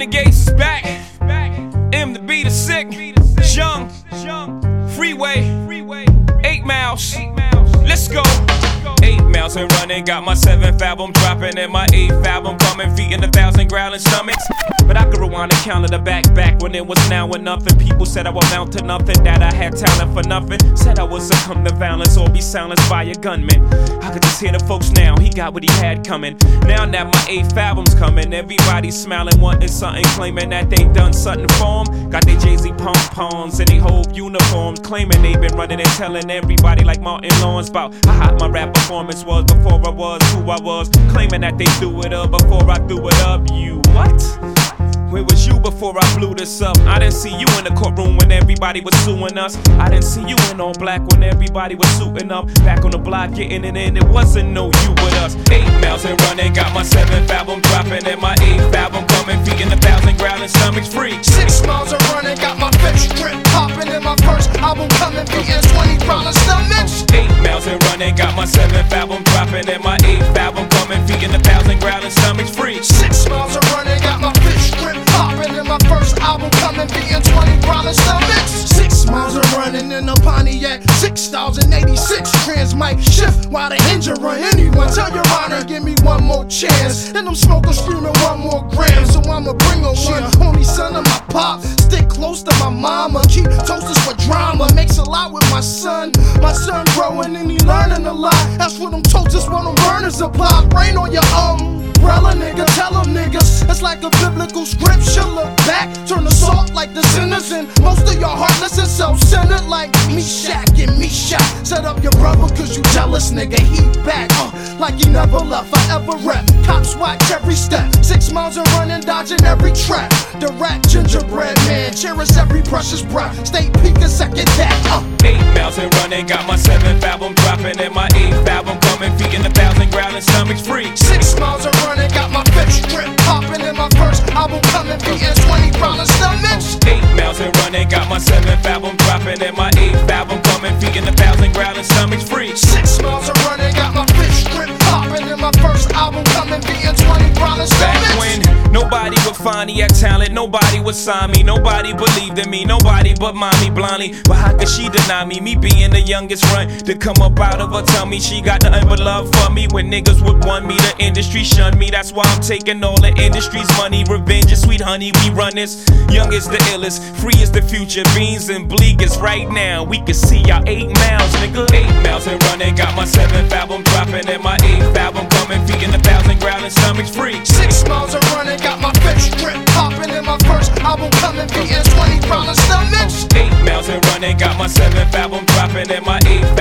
Renegade's back. M the B the sick. Young. Freeway. 8 miles. Let's go. 8 miles and running, got my 7th album dropping and my 8th album coming, feeding 1,000 growling stomachs. But I could rewind and count to the back when it was now or nothing. People said I would amount to nothing, that I had talent for nothing. Said I would succumb to violence or be silenced by a gunman. I could just hear the folks now, he got what he had coming. Now that my 8th album's coming, everybody's smiling, wanting something, claiming that they done something for 'em. Got they Jay-Z pom-poms and they whole uniforms, claiming they been running and telling everybody like Martin Lawrence about how hot my rap performance was before I was who I was, claiming that they threw it up before I threw it up. You what? Where was you before I blew this up? I didn't see you in the courtroom when everybody was suing us. I didn't see you in all black when everybody was suiting up. Back on the block getting it in, it wasn't no you but us. 8 miles and running, got my 7th album dropping and my 8th album coming, feeding 1,000 growling stomachs free. 6 miles and running, got my 5th strip popping and my 1st album coming, feeding 20 growling stomachs. 8 miles and running, got my 7th album dropping and my 8th album coming, feeding 1,000 growling stomachs free. 6 miles and running, got my 5th strip popping and my 1st album coming, beating 20 growling stomachs. 6 miles of running in a Pontiac 6086. Trans mic shift while the engine run. Anyone tell your honor, give me one more chance. And I'm smoking, screaming 1 more gram. So I'ma bring her one. Only son of my pop, stick close to my mama. Keep toasters for drama, makes a lot with my son. My son growing and he learning a lot. That's what them toasters, what them burners apply. Rain on your umbrella, nigga, tell them niggas. It's like a biblical scripture. Look back, turn the salt like the sinners. And most of y'all heartless and self-centered like Meshach and Meshach. Set up your brother cause you jealous, nigga, he back. Like he never left, forever rep. Cops watch every step. 6 miles and running, dodging every trap. The rat gingerbread man, cherish every precious breath. Stay peeking second that. 8 miles and running, got my 7th album dropping and my 8th album coming, feeding 1,000 growling stomachs free. 6 miles and running, got my 5th strip popping and my 1st album coming, beating 20 growling stomachs. 8 miles and running, got my 7th album dropping and my 8th album coming, feeding 1,000 growling stomachs free. 6 miles and running, got my 5th strip popping and my 1st album coming, beating 20 growling stomachs. Back when nobody would find me at talent, nobody would sign me, nobody believed in me, nobody but mommy blindly. But how could she deny me? Me being the youngest run to come up out of her tummy. She got nothing but love for me. When niggas would want me, the industry shunned me. That's why I'm taking all the industry's money. Revenge is sweet honey, we run this. Young is the illest, free is the future. Beans and bleak is right now. We can see y'all 8 miles, nigga. 8 miles and running, got my 7th album dropping and my 8th album coming, feeding 1,000 growling stomachs free. 6 miles and running, got my 5th strip popping and my 1st album coming, beating 20 growling stomachs. 8 miles and running, got my 7th album dropping and my 8th